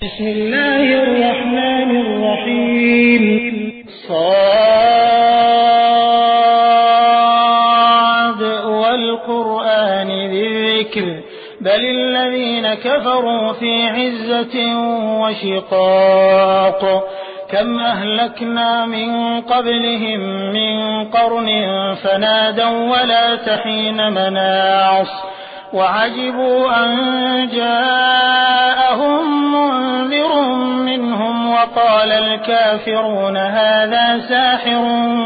بسم الله الرحمن الرحيم صاد والقرآن ذي الذكر بل الذين كفروا في عزة وشقاق كم أهلكنا من قبلهم من قرن فنادوا ولا تحين مناص وعجبوا أن جاءهم منذر منهم وقال الكافرون هذا ساحر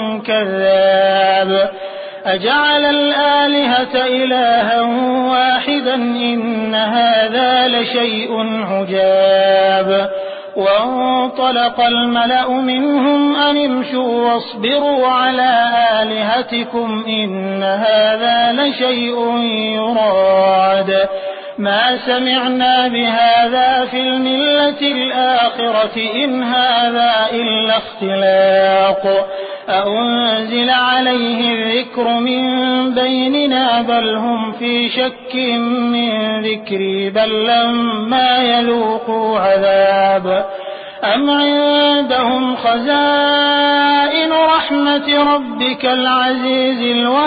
كذاب أجعل الآلهة إلها واحدا إن هذا لشيء عجاب وانطلق الملأ منهم أن امشوا واصبروا على آلهتكم إن هذا لشيء يراد ما سمعنا بهذا في الملة الآخرة إن هذا إلا اختلاق أأنزل عليه الذكر من بيننا بل هم في شك من ذكري بل لما يذوقوا عذاب أم عندهم خزائن رحمة ربك العزيز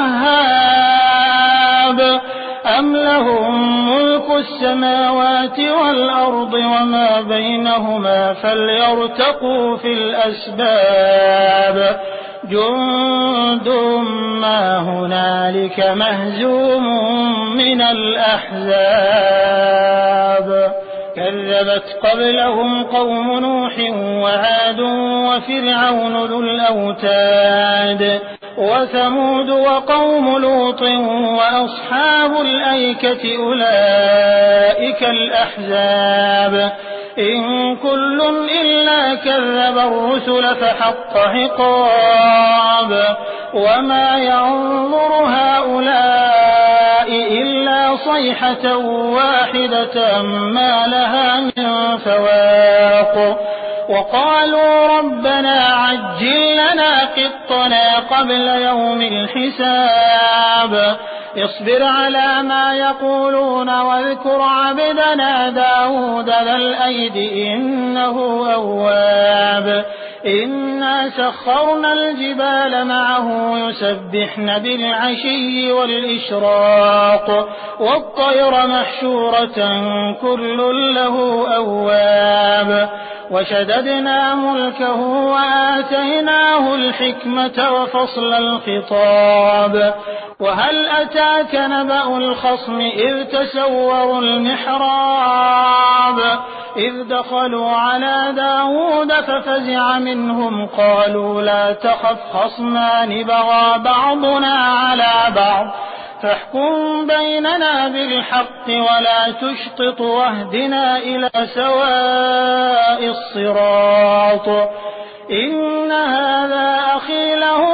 الوهاب أم لهم ملك السماوات والأرض وما بينهما فليرتقوا في الأسباب جند ما هنالك مهزوم من الأحزاب كذبت قبلهم قوم نوح وعاد وفرعون ذو الأوتاد وثمود وقوم لوط وأصحاب الأيكة أولئك الأحزاب إن كل إلا كذب الرسل فحق عقاب وما ينظر هؤلاء إلا صيحة واحدة ما لها من فواق وقالوا ربنا عجل لنا قطنا قبل يوم الحساب اصبر على ما يقولون واذكر عبدنا داود ذا الأيد إنه أواب إنا سخرنا الجبال معه يسبحن بالعشي والإشراق والطير محشورة كل له أواب وشددنا ملكه وآتيناه الحكمة وفصل الخطاب وهل أتاك نبأ الخصم إذ تسوروا المحراب إذ دخلوا على داود ففزع منهم قالوا لا تخف خصمان بغى بعضنا على بعض فاحكم بيننا بالحق ولا تشطط واهدنا إلى سواء الصراط إن هذا أخي له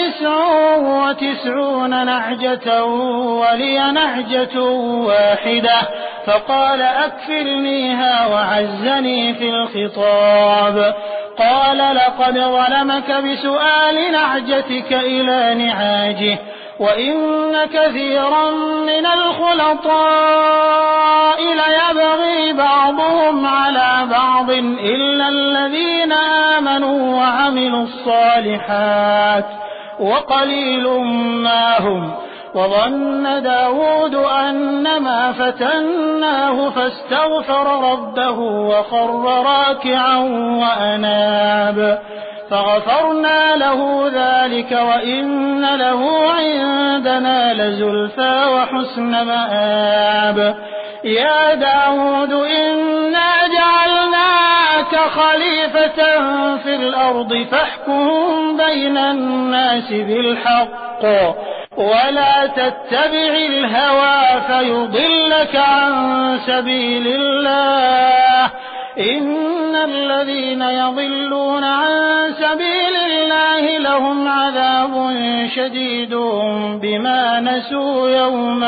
99 نعجة ولي نعجة واحدة فقال أكفلنيها وعزني في الخطاب قال لقد ظلمك بسؤال نعجتك إلى نعاجه وإن كثيرا من الخلطاء ليبغي بعضهم على بعض إلا الذين آمنوا وعملوا الصالحات وقليل ما هم وظن داود أنما فتناه فاستغفر ربه وخر راكعا وأناب فغفرنا له ذلك وإن له عندنا لزلفى وحسن مآب يا داود إنا جعلناك خليفة في الأرض فاحكم بين الناس بالحق ولا تتبع الهوى فيضلك عن سبيل الله إن الذين يضلون عن سبيل الله لهم عذاب شديد بما نسوا يوم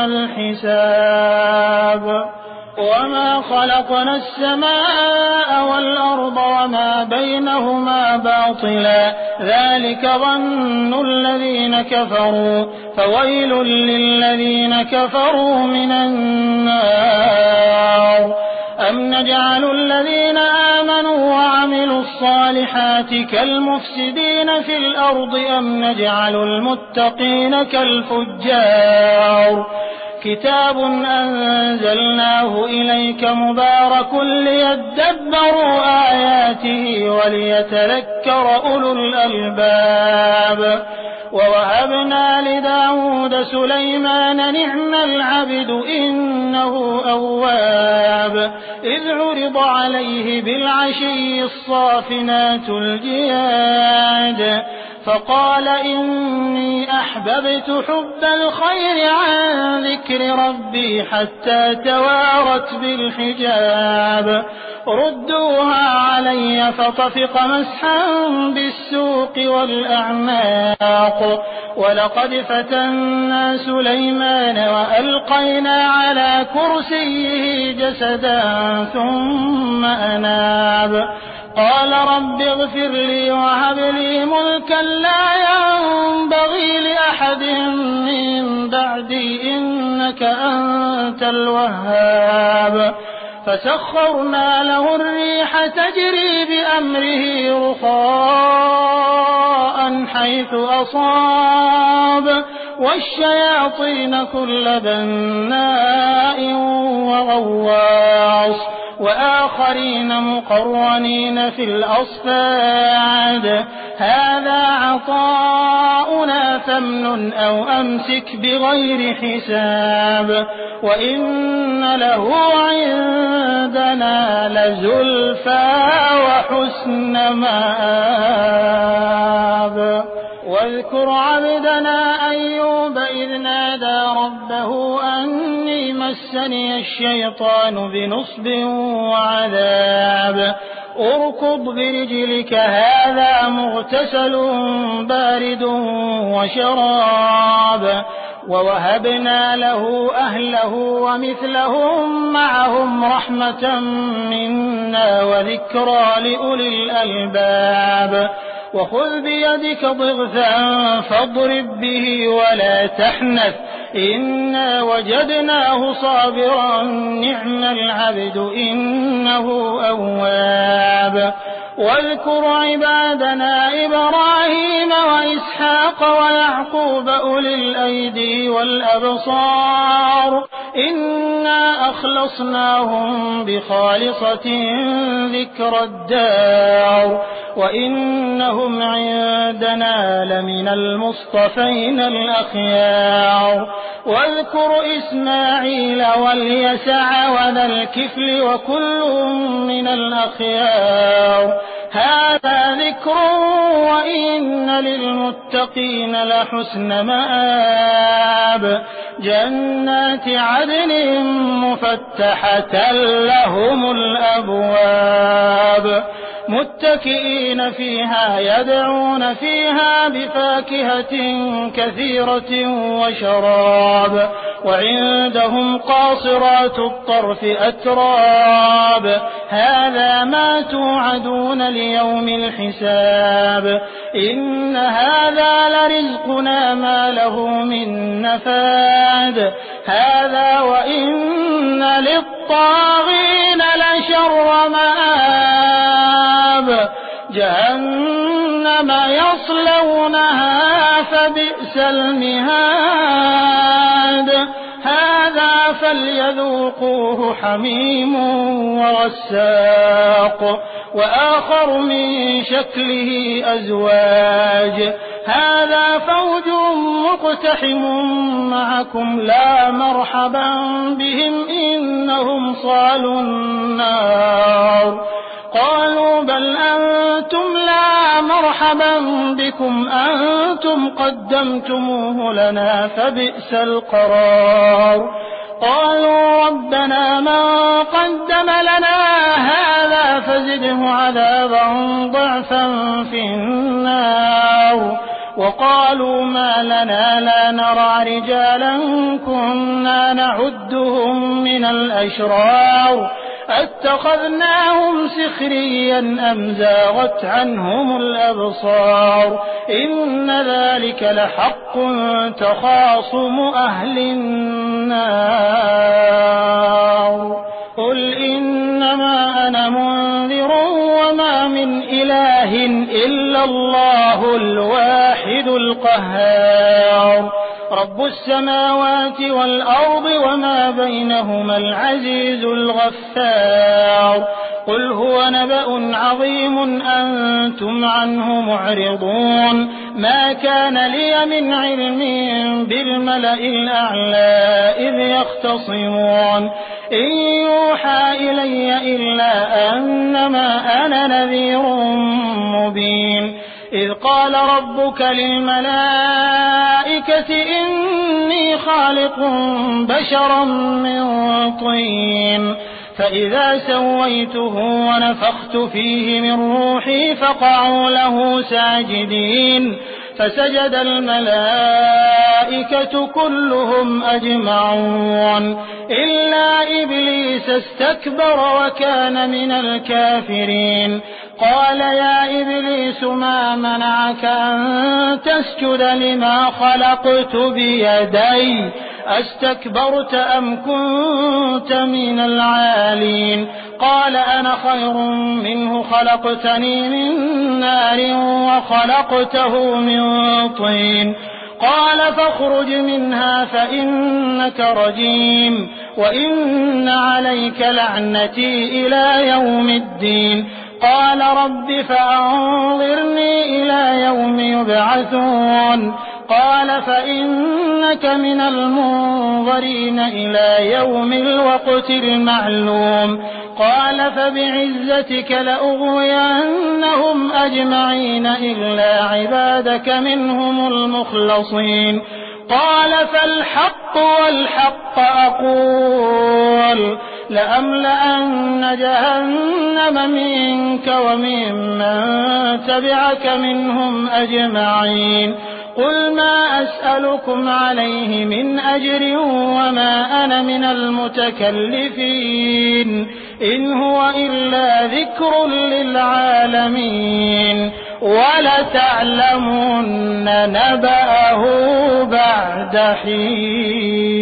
الحساب وما خلقنا السماء والأرض وما بينهما باطلا ذلك ظن الذين كفروا فويل للذين كفروا من النار أم نجعل الذين الصالحات كالمفسدين في الأرض أم نجعل المتقين كالفجار كتاب أنزلناه إليك مبارك ليدبروا آياته وليتذكر أولو الألباب ووهبنا لداود سليمان نعم العبد إنه أواب إذ عرض عليه بالعشي الصافنات الجياد فقال إني أحببت حب الخير عن ذكر ربي حتى توارت بالحجاب ردوها علي فطفق مسحا بالسوق والأعناق ولقد فتنا سليمان وألقينا على كرسيه جسدا ثم أناب قال رب اغفر لي وهب لي ملكا لا ينبغي لأحد من بعدي إنك أنت الوهاب فسخرنا له الريح تجري بأمره رخاء حيث أصاب والشياطين كل بناء وغواص وآخرين مقرنين في الأصفاد هذا عطاؤنا فامنن أو أمسك بغير حساب وإن له عندنا لزلفى وحسن مآب واذكر عبدنا أيوب إذ نادى ربه أني مسني الشيطان بنصب وعذاب اركض برجلك هذا مغتسل بارد وشراب ووهبنا له أهله ومثلهم معهم رحمة منا وذكرى لأولي الألباب وخذ بيدك ضغثا فاضرب به ولا تحنث إنا وجدناه صابرا نعم العبد إنه أواب واذكر عبادنا إبراهيم وإسحاق ويعقوب أولي الأيدي والأبصار إنا أخلصناهم بخالصة ذكر الدار وإنهم عندنا لمن المصطفين الأخيار واذكر إسماعيل واليسع وذا الكفل وكل من الأخيار هذا ذكر وإن للمتقين لحسن مآب جنات عدن مفتحة لهم الأبواب متكئين فيها يدعون فيها بفاكهة كثيرة وشراب وعندهم قاصرات الطرف أتراب هذا ما توعدون ليوم الحساب إن هذا لرزقنا ما له من نفاد هذا وإن للطاغين لشر مآب جهنم يصلونها فبئس المهاد هذا فليذوقوه حميم وغساق وآخر من شكله أزواج هذا فوج مقتحم معكم لا مرحبا بهم إنهم صالوا النار قالوا بل أنتم لا مرحبا بكم أنتم قدمتموه لنا فبئس القرار قالوا ربنا من قدم لنا هذا فزده عذابا ضعفا في النار وقالوا ما لنا لا نرى رجالا كنا نعدهم من الأشرار أتخذناهم سخريا أم زاغت عنهم الأبصار إن ذلك لحق تخاصم أهل النار قل إنما أنا منذر وما من إله إلا الله الواحد القهار رب السماوات والأرض وما بينهما العزيز الغفار قل هو نبأ عظيم أنتم عنه معرضون ما كان لي من علم بالملأ الأعلى إذ يختصمون إن يوحى إلي إلا أنما أنا نذير مبين إذ قال ربك للملائكة إني خالق بشرا من طين فإذا سويته ونفخت فيه من روحي فقعوا له ساجدين فسجد الملائكة كلهم أجمعون إلا إبليس استكبر وكان من الكافرين قال يا إبليس ما منعك أن تسجد لما خلقت بيدي أستكبرت أم كنت من العالين قال أنا خير منه خلقتني من نار وخلقته من طين قال فاخرج منها فإنك رجيم وإن عليك لعنتي إلى يوم الدين قال رب فأنظرني إلى يوم يبعثون قال فإنك من المنظرين إلى يوم الوقت المعلوم قال فبعزتك لأغوينهم أجمعين إلا عبادك منهم المخلصين قال فالحق والحق أقول لأملأن جهنم منك وممن تبعك منهم أجمعين قل ما أسألكم عليه من أجر وما أنا من المتكلفين إن هو إلا ذكر للعالمين ولتعلمن نبأه بعد حين